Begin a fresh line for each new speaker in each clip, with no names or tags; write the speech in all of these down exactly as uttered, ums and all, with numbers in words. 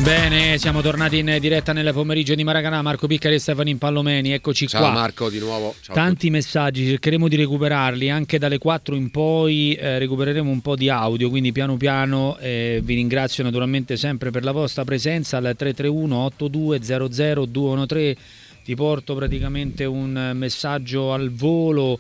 Bene, siamo tornati in diretta nel pomeriggio di Maracanã. Marco Piccari e Stefano Pallomeni, eccoci
Ciao
qua.
Ciao Marco, di nuovo. Ciao.
Tanti messaggi, cercheremo di recuperarli anche dalle quattro in poi, eh, recupereremo un po' di audio, quindi piano piano. Eh, vi ringrazio naturalmente sempre per la vostra presenza al tre tre uno otto due zero zero due uno tre. Ti porto praticamente un messaggio al volo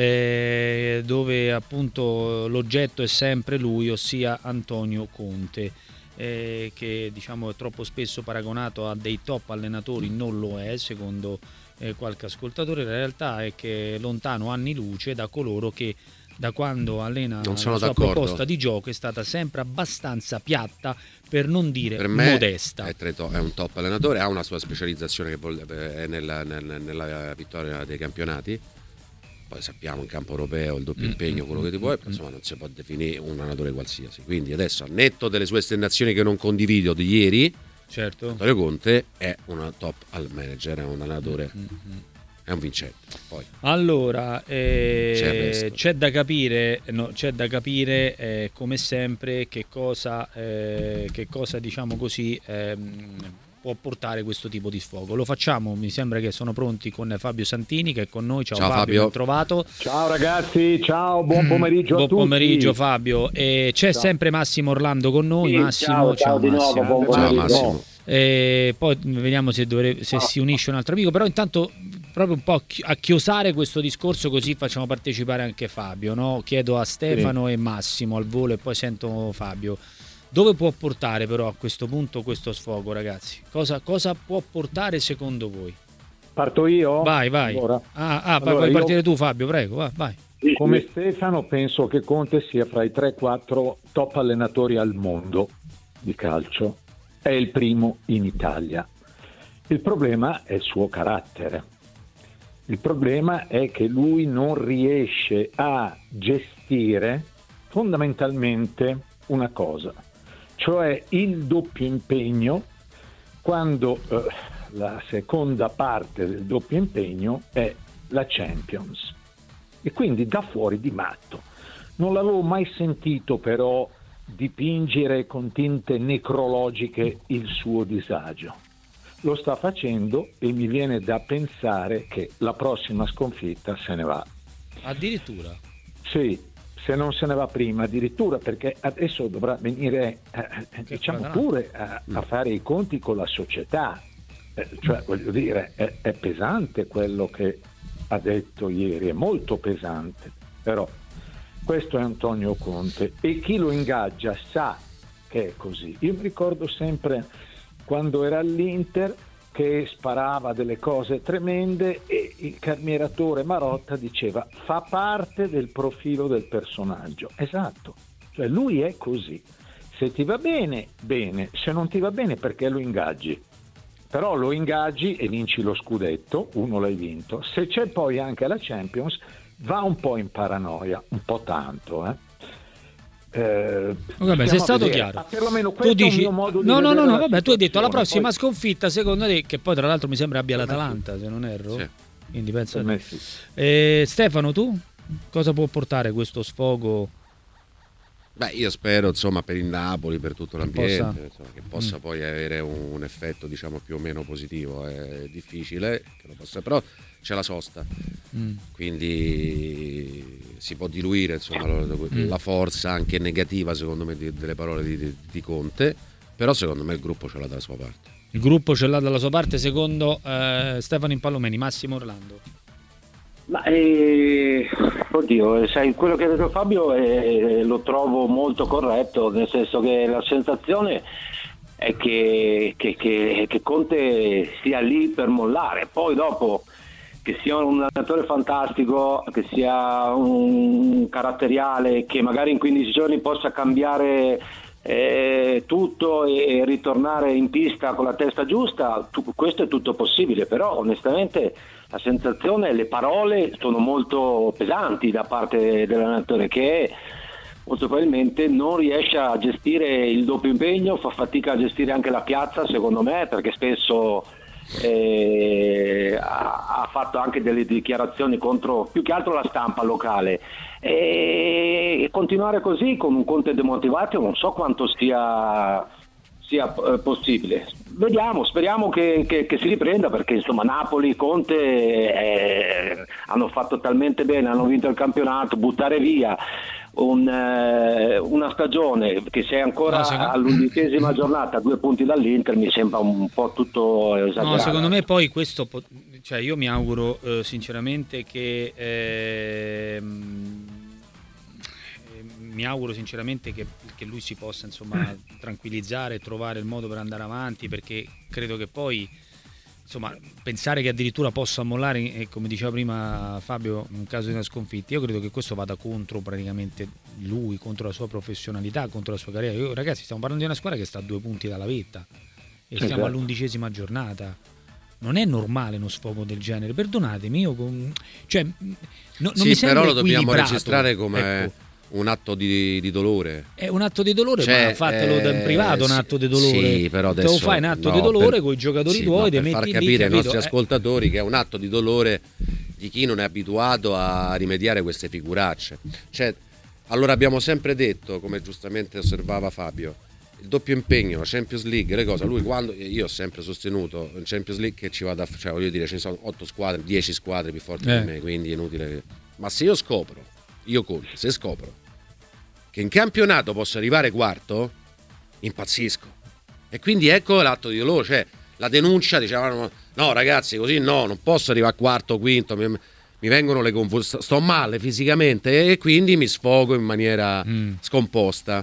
eh, dove appunto l'oggetto è sempre lui, ossia Antonio Conte. Eh, che diciamo è troppo spesso paragonato a dei top allenatori, non lo è secondo eh, qualche ascoltatore. La realtà è che è lontano anni luce da coloro che da quando allena
non sono
la sua
d'accordo.
proposta di gioco è stata sempre abbastanza piatta, per non dire
per me
modesta.
È, è un top allenatore, ha una sua specializzazione che è nella, nella, nella vittoria dei campionati. Poi sappiamo in campo europeo il doppio impegno, quello che ti vuoi, insomma non si può definire un allenatore qualsiasi. Quindi adesso, al netto delle sue esternazioni che non condivido di ieri,
certo,
Antonio Conte è un top al manager, è un allenatore, mm-hmm. è un vincente. Poi
allora eh, c'è, c'è da capire, no, c'è da capire eh, come sempre che cosa, eh, che cosa diciamo così. Ehm, può portare questo tipo di sfogo. Lo facciamo, mi sembra che sono pronti con Fabio Santini che è con noi. Ciao, ciao Fabio, Fabio. Ben trovato.
Ciao ragazzi, ciao, buon pomeriggio
buon
a tutti.
Buon pomeriggio Fabio. E c'è ciao. sempre Massimo Orlando con noi.
Sì,
Massimo,
ciao, ciao,
ciao
di
Massimo.
nuovo, buon
ciao Massimo.
E poi vediamo se, dovrebbe, se si unisce un altro amico, però intanto proprio un po' a chiosare questo discorso, così facciamo partecipare anche Fabio, no? Chiedo a Stefano sì. e Massimo al volo e poi sento Fabio. Dove può portare però a questo punto questo sfogo, ragazzi? Cosa, cosa può portare secondo voi?
Parto io?
Vai, vai.
Allora,
ah, ah
allora
puoi
io...
partire tu Fabio, prego, vai. vai.
Come Stefano penso che Conte sia fra i tre quattro top allenatori al mondo di calcio. È il primo in Italia. Il problema è il suo carattere. Il problema è che lui non riesce a gestire fondamentalmente una cosa, cioè il doppio impegno, quando eh, la seconda parte del doppio impegno è la Champions, e quindi da fuori di matto. Non l'avevo mai sentito però dipingere con tinte necrologiche il suo disagio. Lo sta facendo e mi viene da pensare che la prossima sconfitta se ne va.
Addirittura?
Sì, se non se ne va prima addirittura, perché adesso dovrà venire eh, diciamo pure a, a fare i conti con la società, eh, cioè voglio dire è, è pesante quello che ha detto ieri, è molto pesante, però questo è Antonio Conte e chi lo ingaggia sa che è così. Io mi ricordo sempre quando era all'Inter che sparava delle cose tremende e il carmieratore Marotta diceva fa parte del profilo del personaggio. Esatto, cioè lui è così. Se ti va bene, bene, se non ti va bene perché lo ingaggi. Però lo ingaggi e vinci lo scudetto, uno l'hai vinto. Se c'è poi anche la Champions, va un po' in paranoia, un po' tanto, eh. Eh,
vabbè, sei stato vedere. chiaro.
Perlomeno
tu dici
modo di
no no no, no vabbè, tu hai detto la prossima
poi...
sconfitta secondo te, che poi tra l'altro mi sembra abbia l'Atalanta, se non erro,
sì.
Quindi penso
sì.
eh, Stefano, tu cosa può portare questo sfogo?
Beh, io spero insomma per il Napoli, per tutto l'ambiente,
possa...
insomma, che possa mm. poi avere un effetto diciamo più o meno positivo. È difficile che lo possa, però c'è la sosta, mm. quindi si può diluire insomma mm. la forza anche negativa secondo me delle parole di, di, di Conte, però secondo me il gruppo ce l'ha dalla sua parte.
Il gruppo ce l'ha dalla sua parte secondo eh, Stefano Pallomeni. Massimo Orlando.
Ma eh, oddio, sai, quello che ha detto Fabio eh, lo trovo molto corretto, nel senso che la sensazione è che, che, che, che Conte sia lì per mollare, poi dopo che sia un allenatore fantastico, che sia un caratteriale, che magari in quindici giorni possa cambiare eh, tutto e ritornare in pista con la testa giusta, tu, questo è tutto possibile, però onestamente la sensazione, le parole sono molto pesanti da parte dell'allenatore, che molto probabilmente non riesce a gestire il doppio impegno, fa fatica a gestire anche la piazza secondo me, perché spesso eh, ha, ha fatto anche delle dichiarazioni contro più che altro la stampa locale, e, e continuare così con un Conte demotivato non so quanto sia sia eh, possibile. Vediamo, speriamo che, che, che si riprenda, perché insomma Napoli, Conte eh, hanno fatto talmente bene, hanno vinto il campionato, buttare via un, eh, una stagione che sei ancora
no, secondo...
all'undicesima giornata a due punti dall'Inter mi sembra un po' tutto esagerato.
No, secondo me poi questo, cioè io mi auguro eh, sinceramente che eh, mi auguro sinceramente che, che lui si possa insomma tranquillizzare e trovare il modo per andare avanti, perché credo che poi insomma pensare che addirittura possa mollare, e come diceva prima Fabio, in caso di una sconfitta, io credo che questo vada contro praticamente lui, contro la sua professionalità, contro la sua carriera. Io, ragazzi, stiamo parlando di una squadra che sta a due punti dalla vetta e siamo esatto. all'undicesima giornata. Non è normale uno sfogo del genere, perdonatemi, io con... cioè, no, non
sì,
mi sembra
però lo dobbiamo
equilibrato.
registrare come
ecco.
un atto di, di dolore.
È un atto di dolore,
cioè,
ma fatelo
eh,
in privato un atto di dolore.
Sì, però adesso,
te lo fai un atto
no,
di dolore
per,
con i giocatori
sì,
tuoi,
no,
ti
per
metti
far
lì,
capire ai nostri
eh.
ascoltatori che è un atto di dolore di chi non è abituato a rimediare queste figuracce. Cioè, allora abbiamo sempre detto, come giustamente osservava Fabio, il doppio impegno, la Champions League, le cose. Lui quando io ho sempre sostenuto in Champions League che ci vada, cioè voglio dire, ce ne sono otto squadre, dieci squadre più forti
eh.
di me, quindi è inutile che... Ma se io scopro, io Conte, se scopro che in campionato posso arrivare quarto, impazzisco. E quindi ecco l'atto di dolore, cioè la denuncia, dicevano no ragazzi, così no, non posso arrivare quarto, quinto, mi, mi vengono le convulsioni, sto male fisicamente e quindi mi sfogo in maniera mm. scomposta.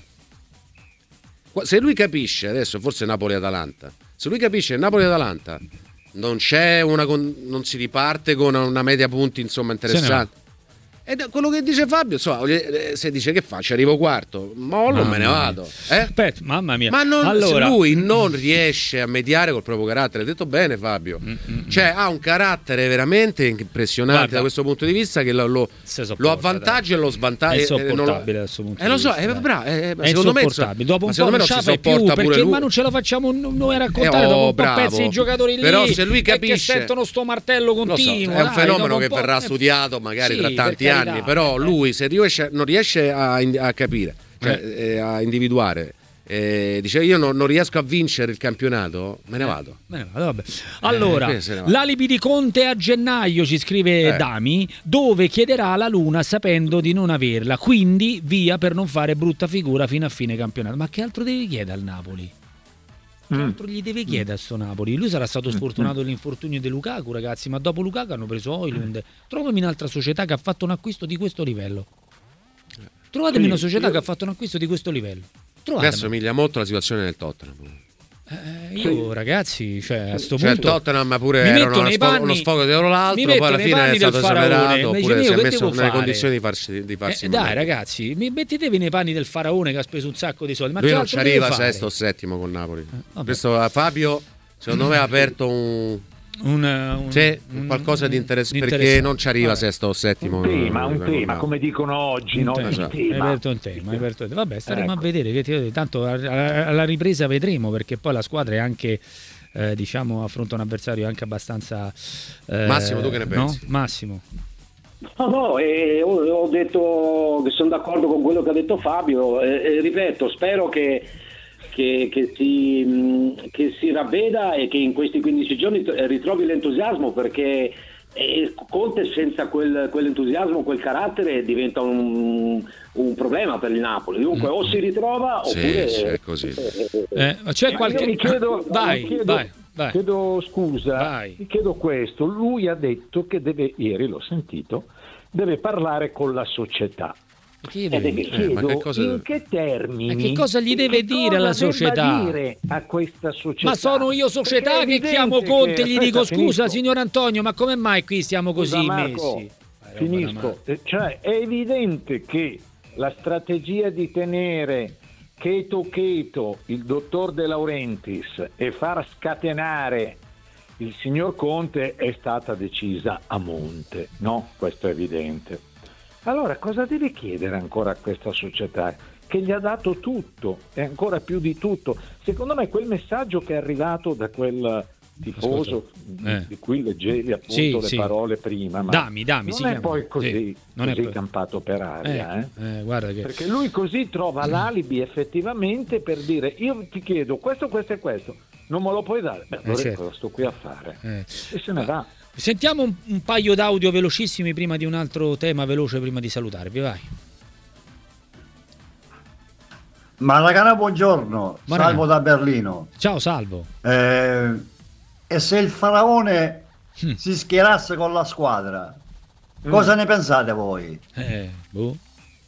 Se lui capisce, adesso forse Napoli-Atalanta, se lui capisce che Napoli-Atalanta non c'è una, non si riparte con una media punti insomma interessante, e quello che dice Fabio, insomma, se dice che faccio, arrivo quarto, mollo, me ne vado. Eh?
Aspetta, mamma mia.
Ma non,
allora...
se lui non riesce a mediare col proprio carattere, hai detto bene Fabio, mm-hmm. cioè ha un carattere veramente impressionante. Guarda, da questo punto di vista che lo, lo, lo avvantaggia e lo svantaggia.
È insopportabile dal suo punto
eh,
di
lo so,
vista.
È, bravo, è,
è
secondo me,
dopo un po' non ce la fai più, perché lui. Ma non ce la facciamo noi a raccontare, eh, oh, dopo un po' pezzi di giocatori lì.
Però se lui capisce,
che sentono sto martello continuo.
So, è un fenomeno che verrà studiato magari tra tanti anni, però lui Lui se riesce, non riesce a, a capire, cioè, eh. a individuare, eh, dice io non, non riesco a vincere il campionato, me ne vado. Eh,
me ne vado vabbè. Allora, eh, l'alibi di Conte a gennaio, ci scrive eh. Dami, dove chiederà la Luna sapendo di non averla, quindi via per non fare brutta figura fino a fine campionato. Ma che altro devi chiedere al Napoli? Che altro gli deve chiedere a sto Napoli? Lui sarà stato sfortunato dell'infortunio di Lukaku, ragazzi, ma dopo Lukaku hanno preso Højlund. Trovami un'altra società che ha fatto un acquisto di questo livello. Trovatemi sì, una società io... che ha fatto un acquisto di questo livello. Trovatemi.
Mi assomiglia molto alla situazione del Tottenham.
Eh, io ragazzi, cioè a sto
cioè,
punto
il Tottenham pure era uno, sfogo,
panni,
uno sfogo dietro l'altro, poi alla fine è stato esonerato, oppure si è messo nelle condizioni di farsi, di farsi
eh, dai ragazzi, mi mettetevi nei panni del faraone che ha speso un sacco di soldi, ma
lui
che
non ci arriva sesto o settimo con Napoli. Eh, questo Fabio Secondo me ha aperto un... Un, un, sì, un, qualcosa di interessante, perché non ci arriva sesto o settimo.
Un tema, un tema, come dicono oggi, no?
Un tema. Hai aperto un tema, hai aperto un tema. Vabbè, staremo ecco. a vedere, che tanto alla ripresa vedremo, perché poi la squadra è anche eh, diciamo affronta un avversario anche abbastanza eh,
Massimo, tu che ne pensi?
No? Massimo.
No, no, eh, ho, ho detto che sono d'accordo con quello che ha detto Fabio, eh, eh, ripeto, spero che Che, che, si, che si ravveda e che in questi quindici giorni ritrovi l'entusiasmo, perché eh, Conte senza quel, quell'entusiasmo, quel carattere diventa un, un problema per il Napoli. Dunque o si ritrova oppure
sì, è così.
Eh, c'è qualche...
Io mi chiedo,
vai,
mi chiedo,
vai, vai.
chiedo scusa,
vai.
mi chiedo questo. Lui ha detto che deve, ieri l'ho sentito, deve parlare con la società.
Che
eh, mi chiedo, eh, ma che cosa... in che termini,
e che cosa gli deve dire alla società?
Dire a questa società?
Ma sono io società che chiamo Conte e gli dico scusa finisco. Signor Antonio, ma come mai qui stiamo così scusa, Marco, messi?
Finisco, cioè è evidente che la strategia di tenere cheto cheto il dottor De Laurentiis e far scatenare il signor Conte è stata decisa a monte, no? Questo è evidente. Allora cosa deve chiedere ancora a questa società che gli ha dato tutto e ancora più di tutto? Secondo me quel messaggio che è arrivato da quel tifoso
eh.
di cui leggevi appunto
sì,
le
sì.
parole prima, ma
Dami, Dami,
non
si
è
chiama.
poi così,
sì. non
così
è poi...
campato per aria,
eh,
eh.
Eh, guarda che...
perché lui così trova l'alibi effettivamente per dire io ti chiedo questo, questo e questo, non me lo puoi dare, beh, allora
eh, certo.
cosa sto qui a fare?
Eh.
E se ne va.
Sentiamo un, un paio d'audio velocissimi prima di un altro tema veloce prima di salutarvi, vai.
Maragana, buongiorno,
Maragana.
Salvo da Berlino.
Ciao Salvo.
Eh, e se il Faraone
Mm.
si schierasse con la squadra, cosa
Mm.
ne pensate voi?
Eh, boh.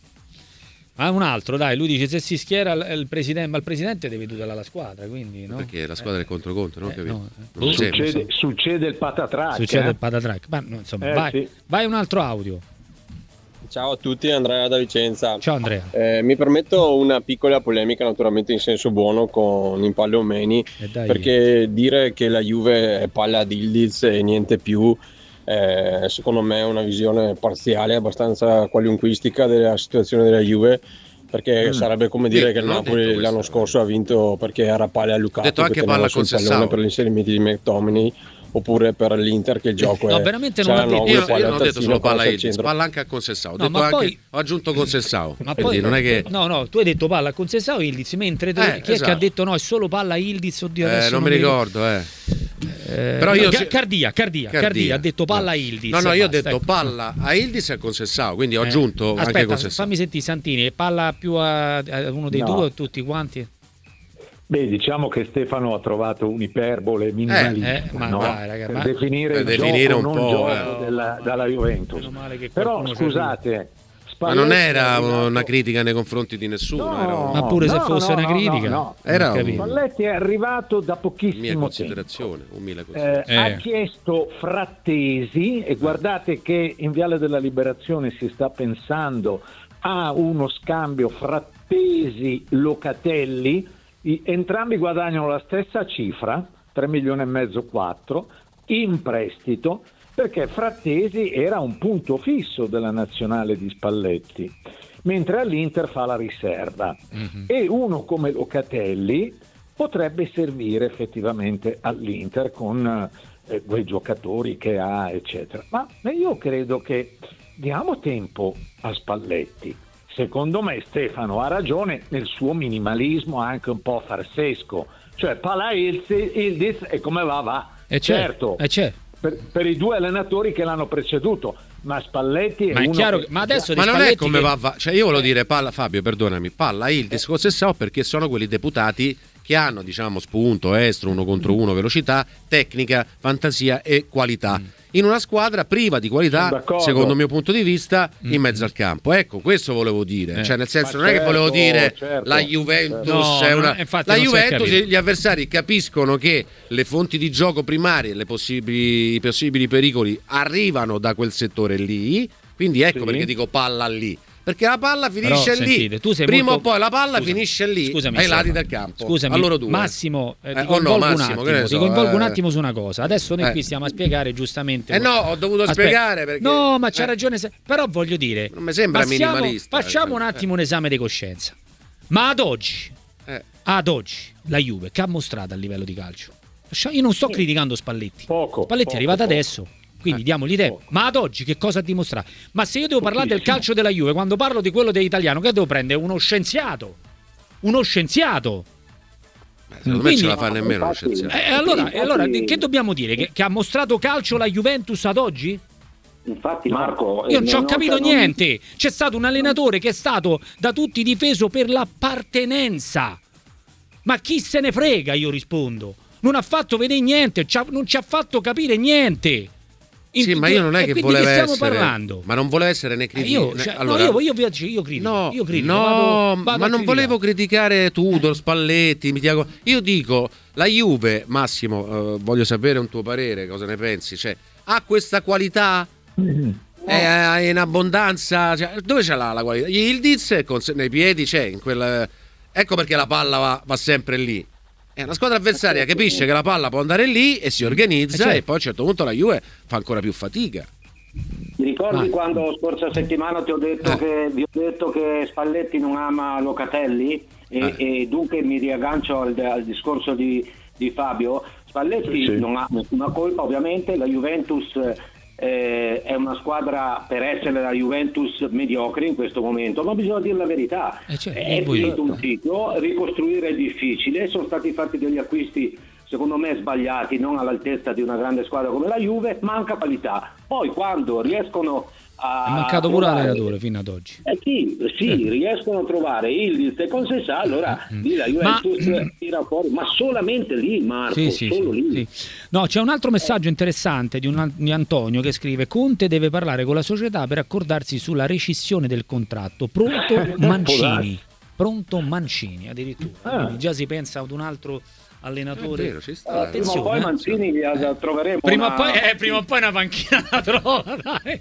Ah, un altro, dai, lui dice se si schiera il, il presidente, ma il presidente deve tutelare la squadra, quindi no?
Perché la squadra
eh.
è contro contro, non
Eh,
capito?
no, eh.
Non mi sembra.
Succede, succede il patatrack,
Succede
eh?
il patatrack. Ma no, insomma,
Eh,
vai,
sì.
vai un altro audio.
Ciao a tutti, Andrea da Vicenza.
Ciao Andrea.
Eh, mi permetto una piccola polemica, naturalmente in senso buono, con Impallo Omeni,
E dai.
perché dire che la Juve è palla ad Ildiz e niente più, eh, secondo me è una visione parziale, abbastanza qualunquistica della situazione della Juve, perché
Mm.
sarebbe come dire
Sì,
che il
non ho
Napoli
detto
l'anno
questo.
scorso ha vinto perché era palla a Lukaku,
Ho detto anche
che teneva
palla
sul
con
pallone
Sessao.
per l'inserimento di McTominay, oppure per l'Inter che il gioco
No,
è
veramente
c'è
non
la
l'ha detto.
Noglu,
Io,
palla
io
al
non ho detto
terzino,
solo palla
cross al
Ildiz,
centro.
palla anche a Consessao. Ho,
No,
detto
ma
anche,
poi-
ho aggiunto Consessao.
Ma
Quindi
poi
non è che...
no, no, tu hai detto palla con Sessao e Ildiz, mentre tu-
Eh,
chi è che
esatto.
ha detto no, è solo palla Ildiz, oddio,
Eh,
adesso
non mi ricordo, eh.
Eh,
Però io
no,
se-
Cardia, Cardia, Cardia,
Cardia.
ha detto palla
No.
Ildiz.
No, no, io ho
basta,
detto
ecco.
palla a Ildiz e a Consessao, quindi ho
Eh.
aggiunto anche
Aspetta,
Consessao.
fammi sentire Santini, palla più a, a uno dei
No.
due o tutti quanti?
Beh, diciamo che Stefano ha trovato un'iperbole minimalista,
Eh, eh, ma
no?
dai, raga,
per
ma-
definire
per
il
definire
gioco,
un
non
po',
gioco
eh.
della, dalla Juventus.
Meno male che
Però
qualcuno ci
scusate,
Ma non
Spalletti
era
è arrivato-
una critica nei confronti di nessuno,
No.
era un-
Ma pure se
no,
fosse
no,
una
no,
critica,
no, no.
Era
non
un-
capito.
Spalletti è arrivato da
mia
pochissimo tempo.
considerazione, umile
Eh,
considerazione.
Eh.
Ha chiesto Frattesi e guardate che in Viale della Liberazione si sta pensando a uno scambio Frattesi-Locatelli, I- entrambi guadagnano la stessa cifra, tre milioni e mezzo, quattro, in prestito, perché Frattesi era un punto fisso della nazionale di Spalletti, mentre all'Inter fa la riserva.
Mhm.
E uno come Locatelli potrebbe servire effettivamente all'Inter con eh, quei giocatori che ha, eccetera. Ma io credo che diamo tempo a Spalletti. Secondo me Stefano ha ragione nel suo minimalismo anche un po' farsesco, cioè Pala Ildiz e come va va.
E c'è,
certo,
e c'è.
per, per i due allenatori che l'hanno preceduto, ma Spalletti è
Ma è
uno
chiaro
che-
che- ma adesso
Ma
di
non è
Spalletti
come
che-
va, va, cioè io volevo dire palla, Fabio, perdonami, palla Ildiz con Sessao perché sono quelli deputati che hanno, diciamo, spunto, estro, uno contro uno, velocità, tecnica, fantasia e qualità. In una squadra priva di
Sono
qualità,
d'accordo.
secondo il mio punto di vista, in mezzo al campo. Ecco, questo volevo dire.
Eh.
Cioè, nel senso,
Ma
non è che volevo
certo,
dire
certo,
la Juventus
certo.
è
No,
una...
no, infatti
La
non si è
Juventus,
capito.
gli avversari capiscono che le fonti di gioco primarie, le possibili, i possibili pericoli arrivano da quel settore lì. Quindi ecco
Sì.
perché dico palla lì. Perché la palla finisce
Però,
lì.
sentite, tu sei
Prima
molto-
o poi la palla
Scusami,
finisce lì,
scusami,
ai
insomma.
lati del campo.
Scusami,
a loro due.
Massimo, eh, ti
Eh, o no,
coinvolgo un
Massimo,
attimo,
che ne
ti
so,
coinvolgo un
eh.
attimo su una cosa. Adesso noi
Eh.
qui stiamo a spiegare giustamente.
Eh no, ho dovuto
Aspetta.
spiegare perché...
No, ma c'ha
eh.
ragione, se- però voglio dire,
Non mi sembra
passiamo-
minimalista.
Facciamo un attimo un esame di coscienza. Ma ad oggi,
Eh.
ad oggi, la Juve che ha mostrato a livello di calcio? Lascia- Io non sto criticando Spalletti.
Poco,
Spalletti
poco,
è arrivato
poco.
adesso. Quindi
Eh.
diamogli tempo.
Poco.
Ma ad oggi che cosa ha dimostrato? Ma se io devo parlare del
Pochissimo.
calcio della Juve, quando parlo di quello dell'italiano, che devo prendere? Uno scienziato. Uno scienziato.
Beh, secondo me
Quindi-
ce la fa nemmeno uno
Infatti-
scienziato.
E allora,
Infatti-
e allora che dobbiamo dire? Che, che ha mostrato calcio la Juventus ad oggi?
Infatti Marco...
Io
eh,
non ci ho capito
non-
niente. C'è stato un allenatore che è stato da tutti difeso per l'appartenenza. Ma chi se ne frega, io rispondo. Non ha fatto vedere niente, ci ha- non ci ha fatto capire niente. In-
Sì, ma io non è
e
che
quindi
voleva
che stiamo
essere...
parlando?
Ma non voleva essere né
Eh,
critico.
io,
né-
cioè,
allora-
no, io, io, io critico,
No,
io critico,
no,
vado- vado a
ma non
criticare.
volevo criticare Tudor, Spalletti, mi dico- io dico, la Juve, Massimo, eh, voglio sapere un tuo parere, cosa ne pensi? Cioè, ha questa qualità? È in abbondanza? Cioè, dove c'è la, la qualità? Ildiz è con- nei piedi c'è, in quel... ecco perché la palla va, va sempre lì. È una squadra avversaria capisce che la palla può andare lì e si organizza
Eh, certo.
e poi a un certo punto la Juve fa ancora più fatica.
Ti ricordi
Ah.
quando scorsa settimana ti ho detto
Eh.
che, vi ho detto che Spalletti non ama Locatelli? e,
eh.
e dunque mi riaggancio al, al discorso di, di Fabio. Spalletti
sì.
non ha nessuna colpa, ovviamente. La Juventus eh, è una squadra, per essere la Juventus, mediocre in questo momento, ma bisogna dire la verità.
Eh, cioè,
è
voi-
finito un ciclo, ricostruire è difficile, sono stati fatti degli acquisti secondo me sbagliati, non all'altezza di una grande squadra come la Juve, manca qualità. Poi quando riescono a
È mancato pure
trovare-
l'allenatore fino ad oggi.
eh sì, sì, riescono a trovare il e Consensà, allora lì la Juventus
Ma-
tira fuori, ma solamente lì, Marco,
Sì, sì,
solo
sì,
lì.
sì. No, c'è un altro messaggio interessante di, un, di Antonio che scrive: Conte deve parlare con la società per accordarsi sulla rescissione del contratto. Pronto Mancini. Pronto Mancini addirittura.
Ah.
Quindi già si pensa ad un altro allenatore.
È vero, ci sta.
Eh, prima o
Attenzione,
poi
eh.
Mancini la troveremo.
Prima o
una-
poi, eh, prima o poi una panchina la trova, dai.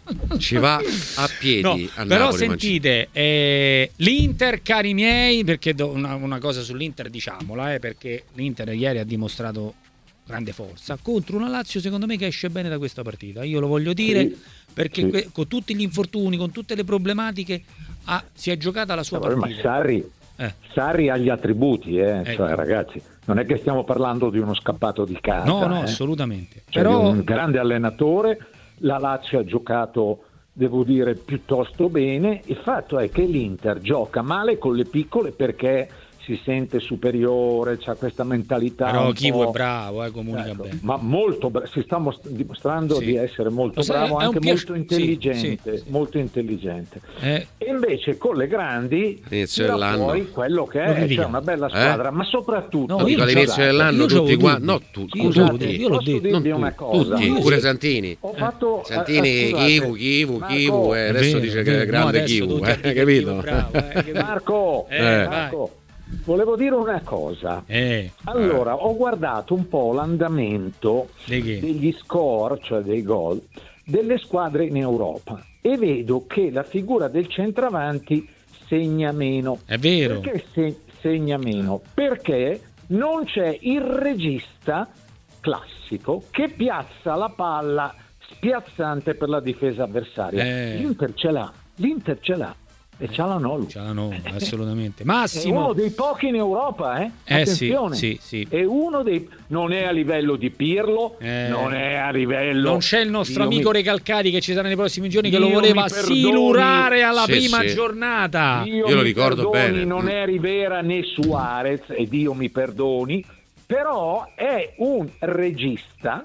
Ci va a piedi
No,
a
però
Napoli,
sentite, eh, l'Inter, cari miei, perché do- una, una cosa sull'Inter diciamola, eh, perché l'Inter ieri ha dimostrato grande forza contro una Lazio secondo me che esce bene da questa partita, io lo voglio dire,
Sì,
perché
sì.
que- con tutti gli infortuni, con tutte le problematiche, ha- si è giocata la sua
Vabbè, ma
partita.
Sarri,
Eh.
Sarri ha gli attributi, eh.
Ecco.
Cioè, ragazzi, non è che stiamo parlando di uno scappato di casa.
No, no,
eh.
assolutamente.
Cioè,
Però
di un grande allenatore, la Lazio ha giocato, devo dire, piuttosto bene. Il fatto è che l'Inter gioca male con le piccole perché si sente superiore, c'ha questa mentalità.
però
un
Kivu
po'-
è bravo, eh, comunica
Ecco,
bene.
ma molto bra- si sta most- dimostrando
Sì.
di essere molto
Lo sai,
bravo,
è un
anche
piace-
molto
sì,
intelligente,
sì, sì.
molto intelligente.
Eh,
E invece con le grandi
All'inizio
tira
dell'anno.
fuori quello che
Lo
è,
critichiamo.
cioè una bella squadra, ma soprattutto
No, io
Dico,
non
all'inizio
c'ho-
dell'anno
io c'avevo
tutti qua,
dubbi.
no tutti,
Io
tutti,
c'avevo dubbi, io l'ho
posso
detto.
dirvi
non
una
tutti,
cosa?
tutti,
No,
pure
io-
Santini.
Ho fatto
Santini,
eh, scusate,
Kivu, Kivu,
Marco,
Kivu, eh, adesso
Vero,
dice che
vero.
è grande
No, adesso
Kivu,
tutti
eh,
dicono
capito?
Kivu è bravo, eh, capito?
Marco,
Eh,
Marco, volevo dire una cosa.
Eh,
Allora, ho guardato un po' l'andamento
di che?
degli score, cioè dei gol, delle squadre in Europa e vedo che la figura del centravanti segna meno.
È vero.
Perché se- segna meno? Perché non c'è il regista classico che piazza la palla spiazzante per la difesa avversaria.
Eh.
L'Inter ce l'ha, l'Inter ce l'ha e ce l'ha Nolu.
Ce l'hanno, assolutamente.
È uno
Massimo.
dei pochi in Europa, eh?
Eh, sì,
Attenzione.
sì, sì.
È uno dei non è a livello di Pirlo,
Eh,
non è a livello
Non c'è il nostro
Dio
amico
mi-
Recalcati che ci sarà nei prossimi giorni che
Dio
lo voleva
mi perdoni.
silurare alla
Sì,
prima
sì.
giornata.
Dio
Io lo
mi
ricordo
perdoni,
bene.
non è Rivera né Suarez e Dio mi perdoni, però è un regista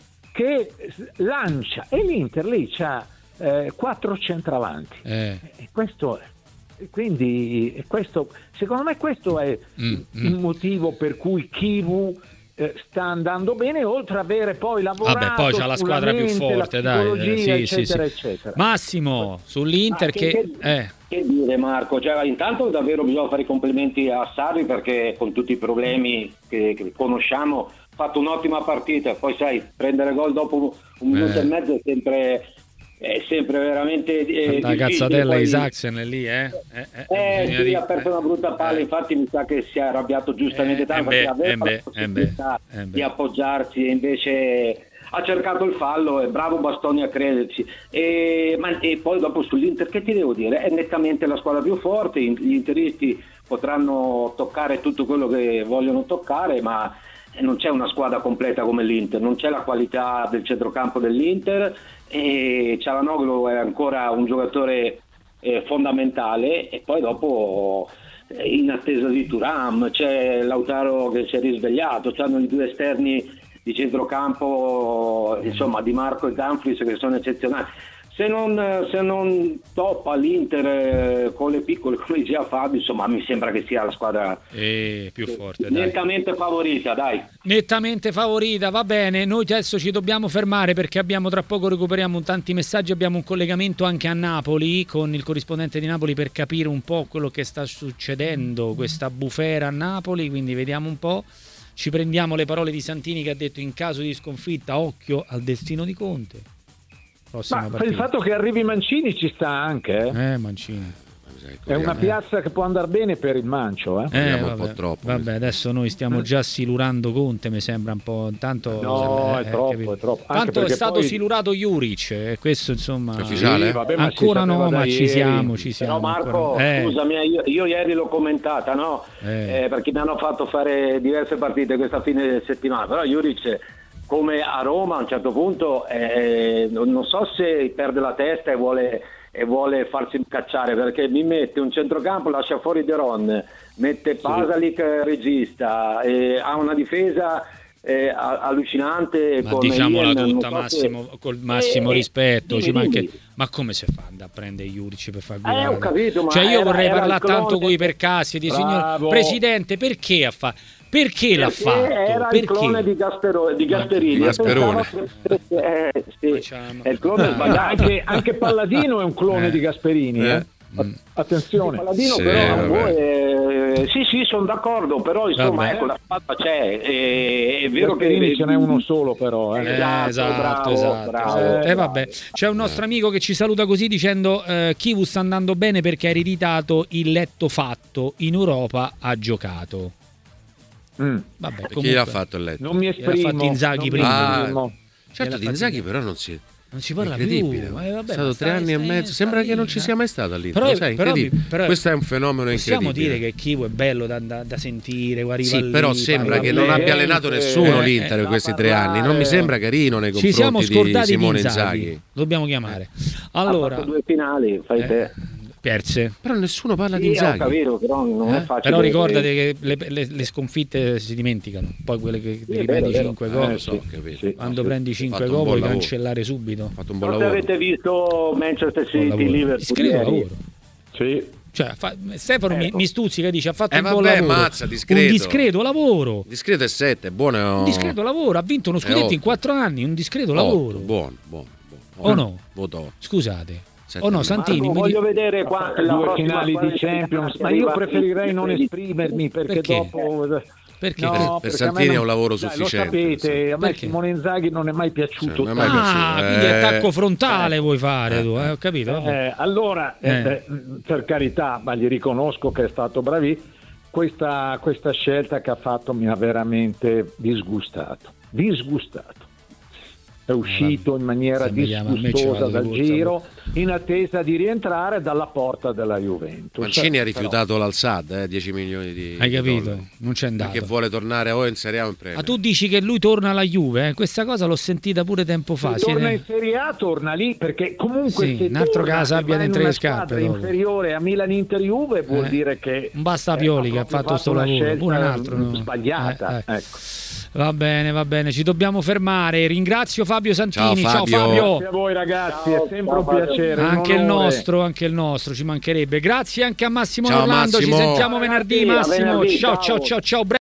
che lancia e l'Inter lì c'ha eh, quattro centravanti.
Eh,
E questo è. E Quindi e questo, secondo me questo è
Mm,
il
mm.
motivo per cui Kivu eh, sta andando bene, oltre ad avere poi lavorato
Vabbè, poi c'ha la
sulla
squadra più
mente,
forte,
la
dai. eh,
psicologia,
Sì, sì,
eccetera,
sì.
eccetera.
Massimo, sull'Inter
Ah,
che...
che-
Eh,
Che dire Marco, cioè, intanto davvero bisogna fare i complimenti a Sarri perché con tutti i problemi che, che conosciamo ha fatto un'ottima partita, poi sai, prendere gol dopo un minuto
Eh.
e mezzo è sempre, è sempre veramente eh,
la
difficile.
cazzatella
Poi-
Isaacsen è lì, eh? Eh, eh,
Eh,
bisogna
sì,
dire-
ha perso una brutta palla,
eh.
infatti mi sa che si è arrabbiato giustamente
Eh,
tanto
eh
perché
beh,
aveva
eh
la
beh,
possibilità
eh beh, eh beh.
di appoggiarsi e invece ha cercato il fallo e bravo Bastoni a crederci. E, ma, e poi dopo sull'Inter che ti devo dire, è nettamente la squadra più forte, gli interisti potranno toccare tutto quello che vogliono toccare, ma non c'è una squadra completa come l'Inter, non c'è la qualità del centrocampo dell'Inter e Cialanoglu è ancora un giocatore eh, fondamentale e poi dopo eh, in attesa di Thuram c'è Lautaro che si è risvegliato, c'hanno i due esterni di centrocampo, insomma Di Marco e Dumfries che sono eccezionali. Se non, se non toppa l'Inter eh, con le piccole, come diceva Fabio, insomma mi sembra che sia la squadra
Eh, più forte, dai.
nettamente favorita, dai.
Nettamente favorita, va bene. Noi adesso ci dobbiamo fermare perché abbiamo tra poco recuperiamo tanti messaggi, abbiamo un collegamento anche a Napoli con il corrispondente di Napoli per capire un po' quello che sta succedendo, questa bufera a Napoli, quindi vediamo un po'. Ci prendiamo le parole di Santini che ha detto in caso di sconfitta occhio al destino di Conte. Prossima
Ma per
partita.
il fatto che arrivi Mancini ci sta anche, eh?
Eh, Mancini.
È una piazza che può andare bene per il Mancio, eh?
Eh,
un
vabbè,
po' troppo.
vabbè, adesso noi stiamo già silurando Conte, mi sembra un po'. Intanto,
no,
eh,
è troppo,
capito?
è troppo. Anche
Tanto è stato
poi...
silurato Juric, e questo insomma.
È ufficiale?
Sì, vabbè, ma
ancora no, ma
ieri.
ci siamo, ci siamo.
No, Marco,
ancora... eh.
scusami, io, io ieri l'ho commentata, no?
Eh.
Eh, perché mi hanno fatto fare diverse partite questa fine settimana, però Juric, come a Roma a un certo punto, eh, non so se perde la testa e vuole, e vuole farsi cacciare, perché mi mette un centrocampo, lascia fuori De Ron, mette Pasalic eh, regista, eh, ha una difesa eh, allucinante.
Ma
con
diciamola
Ian,
tutta,
so
Massimo,
se...
col massimo
eh,
rispetto,
dimmi,
ci manca...
dimmi.
ma come si fa a prendere Juric per far
Eh,
guidare?
ho capito, ma
cioè io
era-
vorrei
era il
parlare
clone-
tanto con i percassi di signor
Bravo.
Presidente, perché ha fatto? Perché l'ha
Perché
fatto?
era
Perché?
il clone di, Gaspero, di Gasperini.
Gasperone.
Eh, sì,
Facciamo.
è il clone
Ah.
sbagliato.
Anche, anche Palladino è un clone
Eh.
di Gasperini, eh?
Eh.
A- Attenzione.
Palladino,
Sì,
però,
vabbè.
eh, sì, sì, sono d'accordo, però insomma,
Vabbè.
ecco, la spada c'è. eh, è vero
Gasperini
che
ce n'è uno solo, però. Eh.
Eh,
Esatto,
esatto,
bravo,
esatto,
bravo.
esatto.
Eh,
E vabbè, c'è un nostro amico che ci saluta così dicendo eh, Chivu sta andando bene perché ha ereditato il letto fatto, in Europa ha giocato.
Mm.
Vabbè,
Chi
comunque
ha fatto il letto?
Non mi
L'ha
esprimo.
fatto Inzaghi
non mi
prima.
esprimo.
Certo,
Gliela
di
fatti-
Inzaghi però non si...
non si parla più.
Incredibile,
Eh, vabbè,
è stato
ma
tre
sta-
anni e
sta-
mezzo.
sta
Sembra
lì,
che non ci
eh.
sia mai stato all'Inter.
Però-
lo sai,
però
incredibile.
mi- però-
Questo è un fenomeno
Possiamo
incredibile.
dire che Chivu è bello da, da- da sentire, arriva
Sì,
lì,
però sembra
parla
che
bene.
non abbia allenato nessuno
Eh,
l'Inter
eh,
in questi
da
tre anni. Non mi
parlare.
sembra carino nei
Ci
confronti
siamo
di
scordati di
Simone
Inzaghi.
Inzaghi.
Dobbiamo chiamare.
Ha
Allora,
fatto due finali, fai
eh,
te.
perse.
Però nessuno parla di
Sì, ho
Inzaghi.
capito, però non
Eh?
è facile.
Però ricordati che le, le- le sconfitte si dimenticano, poi quelle che
Sì,
devi
è
prendi
vero,
cinque
Eh,
gol,
lo so, ho capito.
Sì.
quando
Sì.
prendi cinque
Fatto un
gol
buon
puoi
lavoro.
cancellare subito.
Ha fatto un buon
Non se
lavoro.
avete visto Manchester
Buon
City,
lavoro.
Liverpool
Discreto
ieri?
lavoro.
Sì.
Cioè, fa- Stefano mi,
Ecco.
mi stuzzica e dice ha fatto
Eh,
un buon
vabbè,
lavoro.
mazza, discreto.
Un discreto lavoro.
Discreto è sette, buono.
Un discreto lavoro, ha vinto uno
È
scudetto
otto.
in quattro anni, un discreto
Otto,
lavoro.
buono, buono, buono.
O no?
Voto.
Scusate.
Sette
O no,
minuti.
Santini,
Marco,
mi
voglio
di-
vedere qua la
Due
prossima
finali
squadra
di
italiana
Champions,
che
ma io
arriva
preferirei
in-
non esprimermi perché,
Perché?
dopo
Perché?
No,
Per- per
perché
Santini
a me
è
non-
un lavoro
Dai,
sufficiente,
Lo sapete, a me
Perché?
Simone Inzaghi non è mai piaciuto.
Sì, non è mai
tanto.
Ah,
piaciuto.
quindi
Eh,
attacco frontale
ecco.
vuoi fare
Eh,
tu, eh? Ho capito? vabbè.
Eh, allora, eh,
Eh.
eh, per carità, ma gli riconosco che è stato bravi. Questa, questa scelta che ha fatto mi ha veramente disgustato. Disgustato. È uscito in maniera
Se mi chiama, a me ci
disgustosa
vado
dal
di corsa,
giro in attesa di rientrare dalla porta della Juventus.
Mancini ha
Però-
rifiutato l'Al-Sadd, eh, dieci milioni di
Hai
di
capito?
dollari.
Non c'è andato.
Perché vuole tornare o in Serie A o in Premier.
Ma tu dici che lui torna alla Juve? eh? Questa cosa l'ho sentita pure tempo fa.
Se torna
Siete-
in Serie A, torna lì perché comunque
Sì,
se
un altro
torna
caso
e
abbia
va in
dentro le
una
scarpe
squadra
dopo.
inferiore a Milan Inter Juve vuol
Eh.
dire che
Non basta Pioli
eh,
che ha
proprio
fatto sto
una
lavoro,
scelta
pure un altro no?
sbagliata.
Eh, eh.
Ecco.
Va bene, va bene, ci dobbiamo fermare. Ringrazio Fabio Santini.
Ciao, Fabio.
Grazie a voi ragazzi,
Ciao,
è sempre
ciao,
un
Fabio.
piacere. un
Anche il
onore.
nostro, anche il nostro, ci mancherebbe. Grazie anche a Massimo
Ciao,
Orlando.
Massimo.
Ci sentiamo
Ciao,
venerdì,
ragazzi, a
Massimo.
venerdì,
Ciao, ciao,
ciao.
ciao, ciao.